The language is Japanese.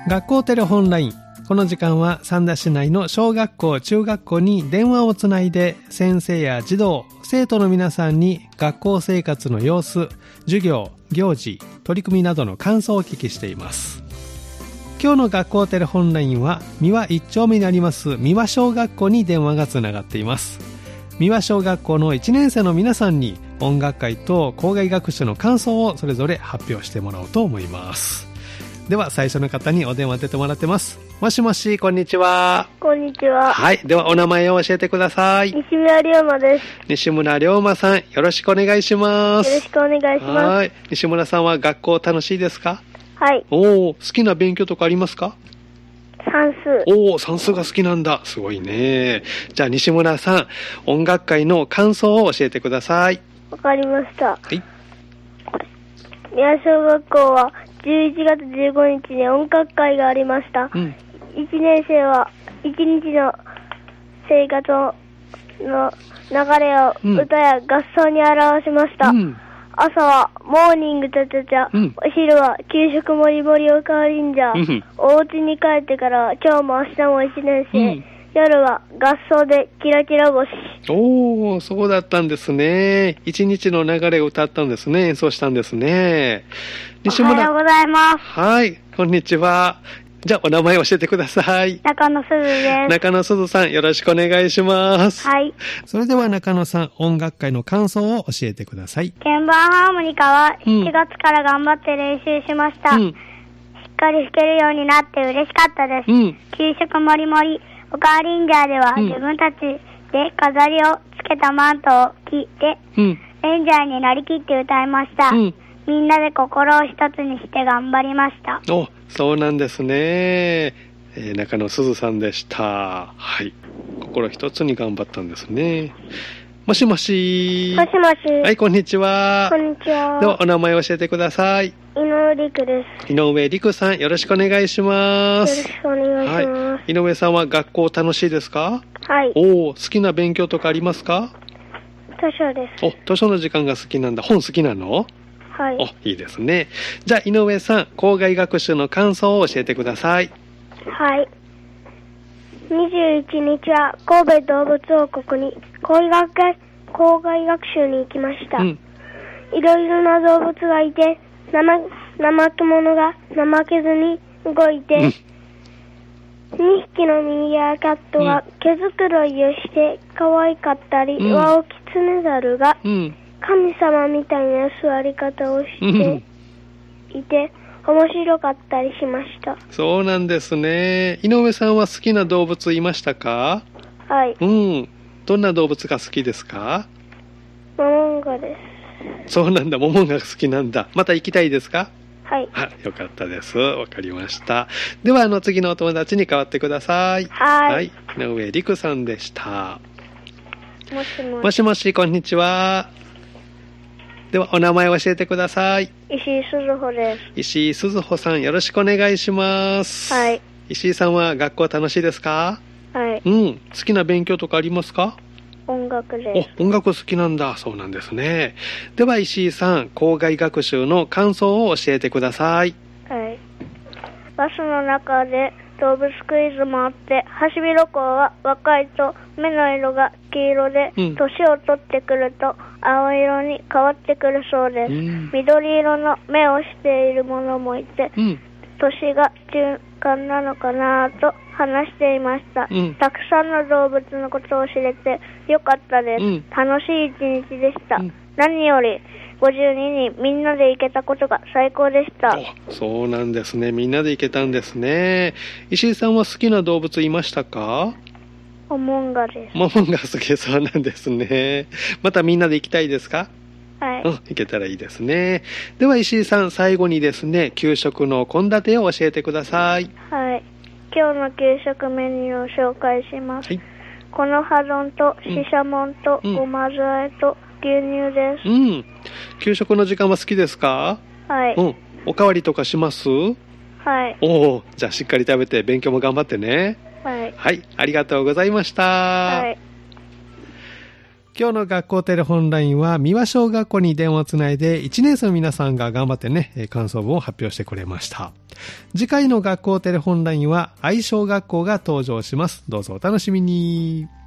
学校テレホンライン。この時間は三田市内の小学校、中学校に電話をつないで先生や児童、生徒の皆さんに学校生活の様子、授業、行事、取り組みなどの感想をお聞きしています。今日の学校テレホンラインは三輪一丁目にあります三輪小学校に電話がつながっています。三輪小学校の1年生の皆さんに音楽会と校外学習の感想をそれぞれ発表してもらおうと思います。では最初の方にお電話出てもらってます。もしもし、こんにちは。 こんにちは。 はい、ではお名前を教えてください。 西村龍馬です。 西村龍馬さん、よろしくお願いします。 よろしくお願いします。 はい、西村さんは学校楽しいですか？ はい。 好きな勉強とかありますか？ 算数。 算数が好きなんだ。すごいね。じゃあ西村さん、音楽会の感想を教えてください。 わかりました。 はい。 三輪小学校は11月15日に音楽会がありました。1年生は1日の生活の流れを歌や合奏に表しました。朝はモーニングチャチャチャ、お昼は給食もりもりおかわりんじゃ、お家に帰ってから今日も明日も1年生、夜は合奏でキラキラ星。 そうだったんですね。一日の流れを歌ったんですね。演奏したんですね。 西村。おはようございます。 はい、こんにちは。じゃあお名前教えてください。 中野すずです。 中野すずさん、よろしくお願いします。 はい。 それでは中野さん、音楽会の感想を教えてください。 鍵盤ハーモニカは7月から頑張って練習しました。しっかり弾けるようになって嬉しかったです。給食もりもり、おかわりんじゃでは自分たちで飾りをつけたマントを着て、レンジャーになりきって歌いました。みんなで心を一つにして頑張りました。 そうなんですね。中野すずさんでした。はい。心一つに頑張ったんですね。もしもし。 もしもし。 はい、こんにちは。 こんにちは。 ではお名前を教えてください。 井上陸です。 井上陸さん、よろしくお願いします。 よろしくお願いします。 井上さんは学校楽しいですか？ はい。 好きな勉強とかありますか？ 図書です。 図書の時間が好きなんだ。本好きなの？ はい。 いいですね。じゃあ井上さん、校外学習の感想を教えてください。 はい。21日は神戸動物王国に校外学習に行きました。いろいろな動物がいて、怠け者が怠けずに動いて、2匹のミーアキャットが毛づくろいをして可愛かったり、ワオキツネザルが神様みたいな座り方をしていて、面白かったりしました。 そうなんですね。井上さんは好きな動物いましたか？ はい。 どんな動物が好きですか？ モモンガです。 そうなんだ、モモンガが好きなんだ。また行きたいですか？ はい。 よかったです。わかりました。では次のお友達に代わってください。 はい。 井上陸さんでした。 もしもし。 もしもし、こんにちは。ではお名前を教えてください。 石井鈴穂です。 石井鈴穂さん、よろしくお願いします。 はい。 石井さんは学校楽しいですか？ はい。 好きな勉強とかありますか？ 音楽です。 音楽好きなんだ。そうなんですね。では石井さん、校外学習の感想を教えてください。 はい。バスの中で動物クイズもあって、ハシビロコウは若いと目の色が黄色で、年を取ってくると青色に変わってくるそうです。緑色の目をしているものもいて、年が中間なのかなと話していました。たくさんの動物のことを知れてよかったです。楽しい一日でした。何より52人みんなで行けたことが最高でした。 そうなんですね。みんなで行けたんですね。石井さんは好きな動物いましたか？ モモンガです。 モモンガ好き。そうなんですね。またみんなで行きたいですか？ はい。 行けたらいいですね。では石井さん、最後にですね、給食の献立を教えてください。 はい。今日の給食メニューを紹介します。この葉丼とシシャモンとごま酢あえと牛乳です。 給食の時間は好きですか？ はい。 おかわりとかします？ はい。 じゃあしっかり食べて勉強も頑張ってね。 はい。 はい、ありがとうございました。 はい。 今日の学校テレホンラインは三輪小学校に電話をつないで1年生の皆さんが頑張ってね、感想文を発表してくれました。次回の学校テレホンラインは愛小学校が登場します。どうぞお楽しみに。